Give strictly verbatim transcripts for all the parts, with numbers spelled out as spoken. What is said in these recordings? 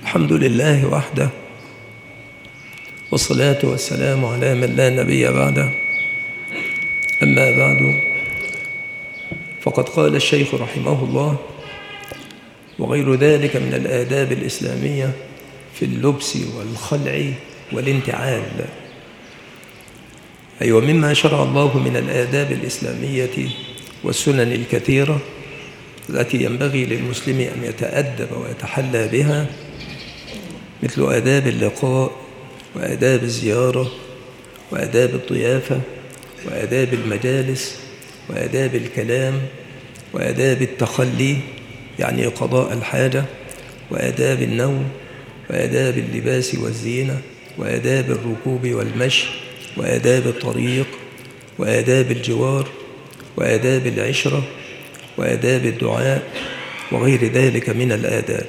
الحمد لله وحده، والصلاة والسلام على من لا نبي بعده. أما بعد، فقد قال الشيخ رحمه الله: وغير ذلك من الآداب الإسلامية في اللبس والخلع والانتعال. أي أيوة، ومما شرع الله من الآداب الإسلامية والسنن الكثيرة التي ينبغي للمسلم أن يتأدب ويتحلى بها، مثل آداب اللقاء وآداب الزيارة وآداب الضيافة وآداب المجالس وآداب الكلام وآداب التخلي يعني قضاء الحاجة، وآداب النوم وآداب اللباس والزينة وآداب الركوب والمشي وآداب الطريق وآداب الجوار وآداب العشرة وآداب الدعاء وغير ذلك من الآداب.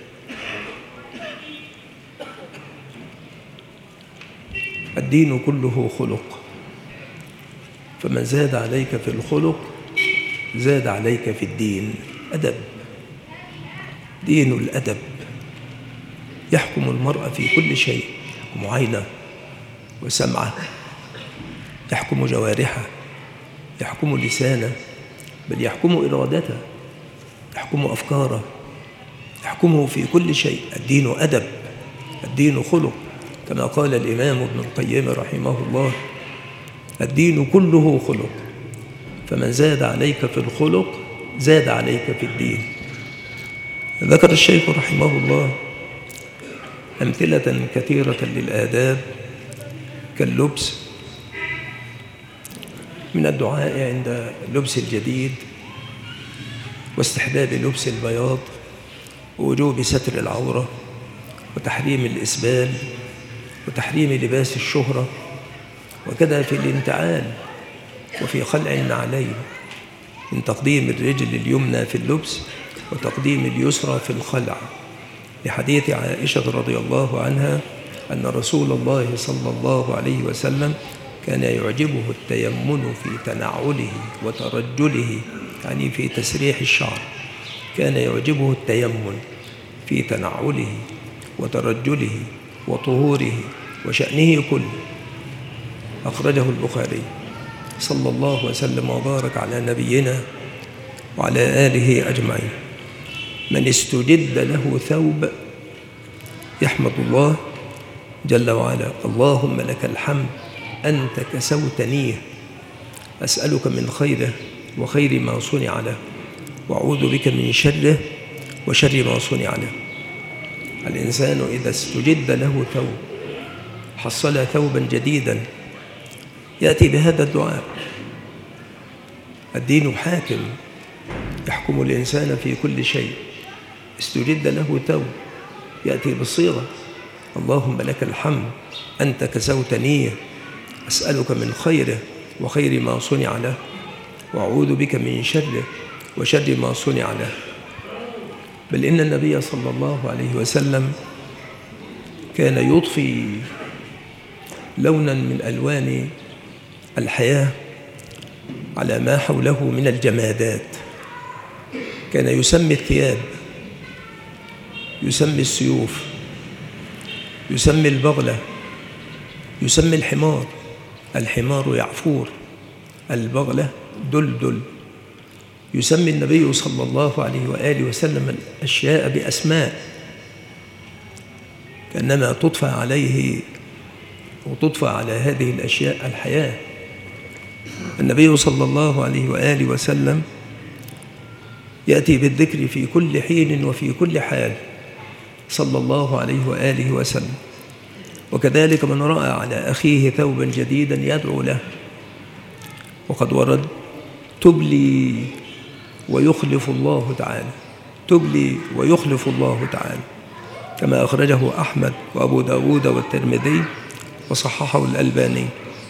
الدين كله خلق، فمن زاد عليك في الخلق زاد عليك في الدين. أدب، دين الأدب يحكم المرء في كل شيء، يحكم عينه وسمعه، يحكم جوارحه، يحكم لسانه، بل يحكم إرادته، يحكم أفكاره، يحكمه في كل شيء. الدين أدب، الدين خلق، كما قال الإمام ابن القيم رحمه الله: الدين كله خلق، فمن زاد عليك في الخلق زاد عليك في الدين. ذكر الشيخ رحمه الله أمثلة كثيرة للآداب كاللبس، من الدعاء عند لبس الجديد، واستحباب لبس البياض، ووجوب ستر العورة، وتحريم الإسبال، وتحريم لباس الشهرة، وكذا في الانتعال وفي خلع النعلين، من تقديم الرجل اليمنى في اللبس وتقديم اليسرى في الخلع، لحديث عائشة رضي الله عنها أن رسول الله صلى الله عليه وسلم كان يعجبه التيمن في تنعله وترجله، يعني في تسريح الشعر، كان يعجبه التيمن في تنعله وترجله وطهوره وشأنه كله. أخرجه البخاري. صلى الله وسلم وبارك على نبينا وعلى آله أجمعين. من استجد له ثوب يحمد الله جل وعلا: اللهم لك الحمد أنت كسوتنيه، أسألك من خيره وخير ما صنع له، وأعوذ بك من شره وشر ما صنع له. الإنسان إذا استجد له ثوب، حصل ثوبا جديدا، يأتي بهذا الدعاء. الدين حاكم، يحكم الإنسان في كل شيء. استجد له ثوب، يأتي بالصيغة: اللهم لك الحمد أنت كسوتنيه، أسألك من خيره وخير ما صنع له، وأعوذ بك من شره وشر ما صنع له. بل إن النبي صلى الله عليه وسلم كان يضفي لونا من ألوان الحياة على ما حوله من الجمادات. كان يسمي الثياب، يسمي السيوف، يسمي البغلة، يسمي الحمار. الحمار يعفور، البغلة دلدل. يسمي النبي صلى الله عليه وآله وسلم الأشياء بأسماء، كأنما تطفى عليه وتطفى على هذه الأشياء الحياة. النبي صلى الله عليه وآله وسلم يأتي بالذكر في كل حين وفي كل حال، صلى الله عليه وآله وسلم. وكذلك من رأى على أخيه ثوبا جديدا يدعو له. وقد ورد: تبلي ويخلف الله تعالى، تبلي ويخلف الله تعالى، كما أخرجه أحمد وأبو داود والترمذي وصححه الألباني.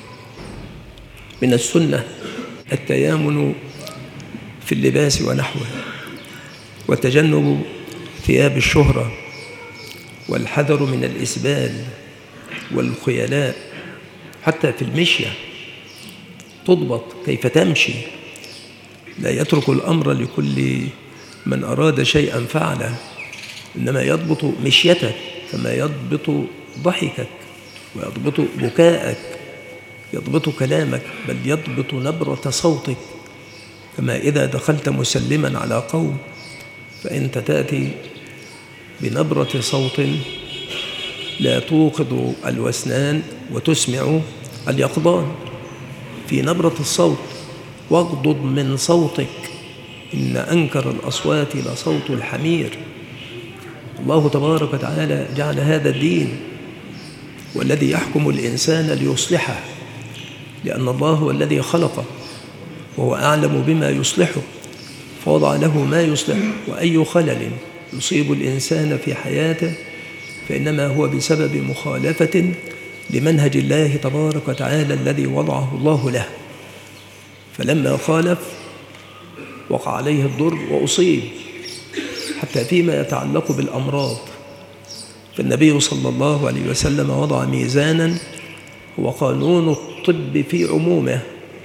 من السنة التيامن في اللباس ونحوه، وتجنب ثياب الشهرة، والحذر من الإسبال والخيلاء. حتى في المشية تضبط كيف تمشي، لا يترك الأمر لكل من أراد شيئا فعله، إنما يضبط مشيتك كما يضبط ضحكك ويضبط بكاءك، يضبط كلامك، بل يضبط نبرة صوتك. كما إذا دخلت مسلما على قوم فأنت تأتي بنبرة صوت لا توقظ الوسنان وتسمع اليقظان، في نبرة الصوت. واغضض من صوتك، إن أنكر الأصوات لصوت الحمير. الله تبارك وتعالى جعل هذا الدين والذي يحكم الإنسان ليصلحه، لأن الله هو الذي خلقه وهو أعلم بما يصلحه، فوضع له ما يصلحه. وأي خلل يصيب الإنسان في حياته فإنما هو بسبب مخالفة لمنهج الله تبارك وتعالى الذي وضعه الله له. فلما خالف وقع عليه الضر وأصيب، حتى فيما يتعلق بالأمراض. فالنبي صلى الله عليه وسلم وضع ميزانا هو قانون الطب في عمومه،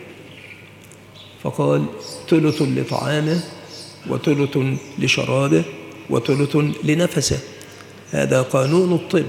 فقال: ثلث لطعامه وثلث لشرابه وثلث لنفسه. هذا قانون الطب،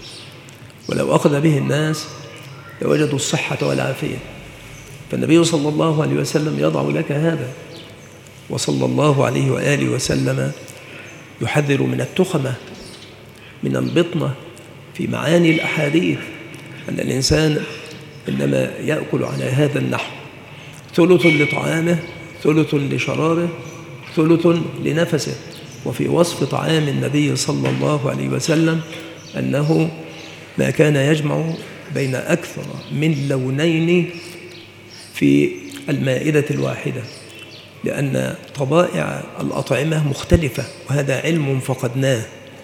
ولو أخذ به الناس لوجدوا الصحة والعافية. فالنبي صلى الله عليه وسلم يضع لك هذا، وصلى الله عليه وآله وسلم يحذر من التخمة، من البطنة في معاني الأحاديث، أن الإنسان إنما يأكل على هذا النحو: ثلث لطعامه ثلث لشرابه ثلث لنفسه. وفي وصف طعام النبي صلى الله عليه وسلم أنه ما كان يجمع بين أكثر من لونين في المائدة الواحدة، لأن طبائع الأطعمة مختلفة، وهذا علم فقدناه،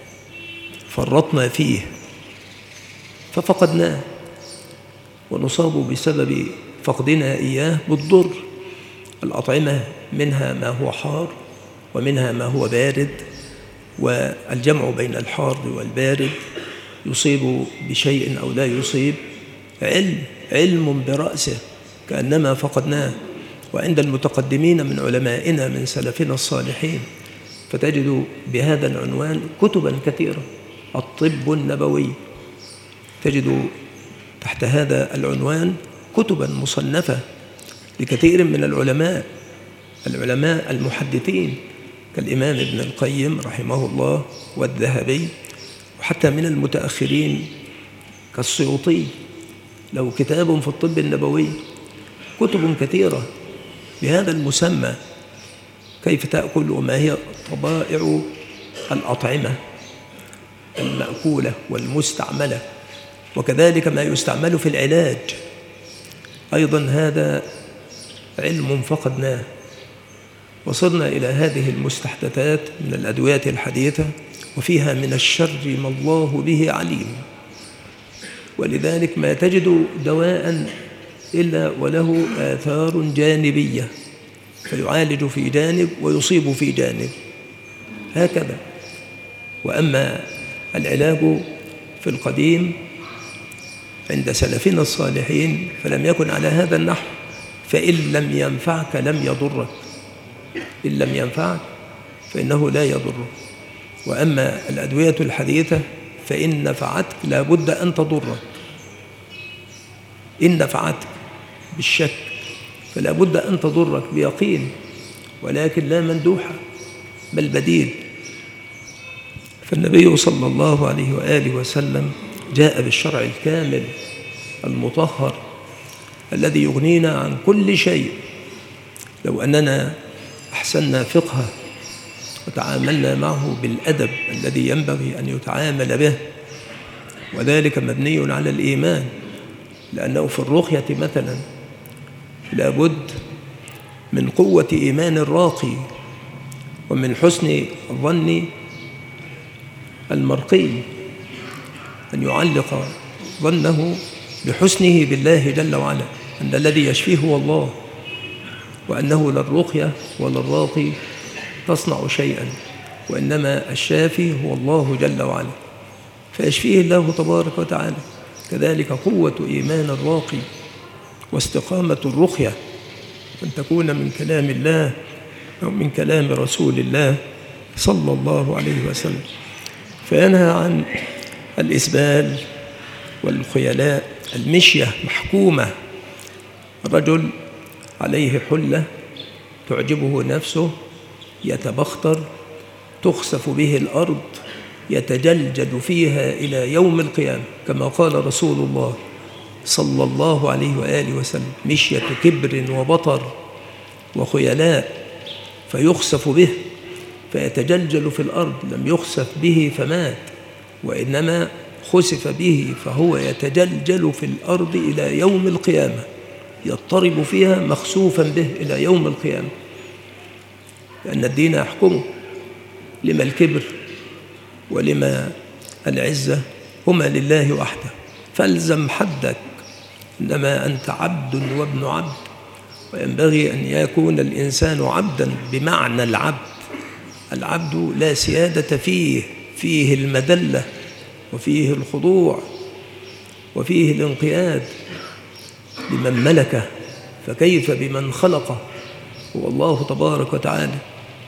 فرطنا فيه ففقدناه، ونصاب بسبب فقدنا إياه بالضر. الأطعمة منها ما هو حار ومنها ما هو بارد، والجمع بين الحار والبارد يصيب بشيء أو لا يصيب. علم علم برأسه كأنما فقدناه. وعند المتقدمين من علمائنا من سلفنا الصالحين فتجد بهذا العنوان كتبا كثيرة: الطب النبوي. تجد تحت هذا العنوان كتبا مصنفة لكثير من العلماء العلماء المحدثين، كالإمام ابن القيم رحمه الله والذهبي، وحتى من المتأخرين كالسيوطي له كتاب في الطب النبوي. كتب كثيرة بهذا المسمى: كيف تأكل، وما هي طبائع الأطعمة المأكولة والمستعملة، وكذلك ما يستعمل في العلاج أيضا. هذا علم فقدناه، وصلنا إلى هذه المستحدثات من الأدوية الحديثة، وفيها من الشر ما الله به عليم. ولذلك ما تجد دواء إلا وله آثار جانبية، فيعالج في جانب ويصيب في جانب، هكذا. وأما العلاج في القديم عند سلفنا الصالحين فلم يكن على هذا النحو، فإن لم ينفعك لم يضرك، إن لم ينفعك فإنه لا يضرك. وأما الأدوية الحديثة فإن نفعتك لا بد أن تضرك، إن نفعتك بالشك فلا بد أن تضرك بيقين، ولكن لا مندوحة بل بديل. فالنبي صلى الله عليه وآله وسلم جاء بالشرع الكامل المطهر الذي يغنينا عن كل شيء. لو أننا أحسننا فقهه وتعاملنا معه بالأدب الذي ينبغي أن يتعامل به، وذلك مبني على الإيمان، لأنه في الرقية مثلا لابد من قوة إيمان الراقي ومن حسن ظن المرقي، أن يعلق ظنه بحسنه بالله جل وعلا، أن الذي يشفيه هو الله، وأنه لا الرقية ولا الراقي تصنع شيئا، وإنما الشافي هو الله جل وعلا، فيشفيه الله تبارك وتعالى. كذلك قوة إيمان الراقي واستقامة الرقية أن تكون من كلام الله أو من كلام رسول الله صلى الله عليه وسلم. فينهى عن الإسبال والخيلاء. المشية محكومة، الرجل عليه حلة تعجبه نفسه، يتبختر، تخسف به الأرض، يتجلجل فيها إلى يوم القيامة، كما قال رسول الله صلى الله عليه وآله وسلم: مشية كبر وبطر وخيلاء، فيخسف به فيتجلجل في الأرض. لم يخسف به فمات، وإنما خسف به فهو يتجلجل في الأرض إلى يوم القيامة، يضطرب فيها مخسوفا به إلى يوم القيامة، لأن الدين يحكمه. لما الكبر ولما العزة هما لله وحده، فالزم حدك، إنما أنت عبد وابن عبد، وينبغي أن يكون الإنسان عبدا بمعنى العبد. العبد لا سيادة فيه، فيه المذلة وفيه الخضوع وفيه الانقياد لمن ملكه، فكيف بمن خلقه هو الله تبارك وتعالى.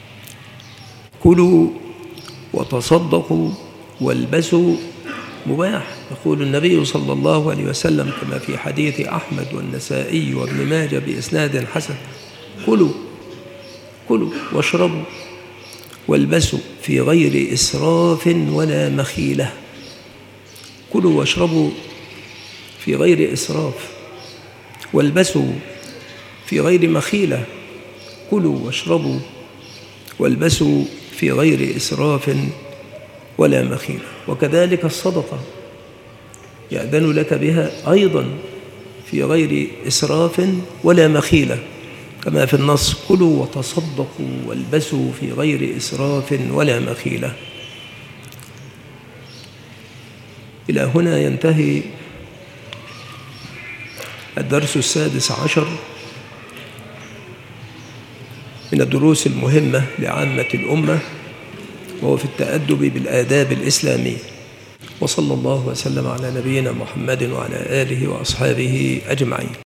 كلوا وتصدقوا والبسوا مباح، يقول النبي صلى الله عليه وسلم كما في حديث أحمد والنسائي وابن ماجه بإسناد حسن: كلوا كلوا واشربوا والبسوا في غير إسراف ولا مخيلة. كلوا واشربوا في غير إسراف، والبسوا في غير مخيلة. كلوا واشربوا والبسوا في غير إسراف ولا مخيلة. وكذلك الصدقة يأذن لك بها أيضا في غير إسراف ولا مخيلة، كما في النص: كلوا وتصدقوا والبسوا في غير إسراف ولا مخيلة. إلى هنا ينتهي الدرس السادس عشر من الدروس المهمة لعامة الأمة، وهو في التأدب بالآداب الإسلامية. وصلى الله وسلم على نبينا محمد وعلى آله وأصحابه أجمعين.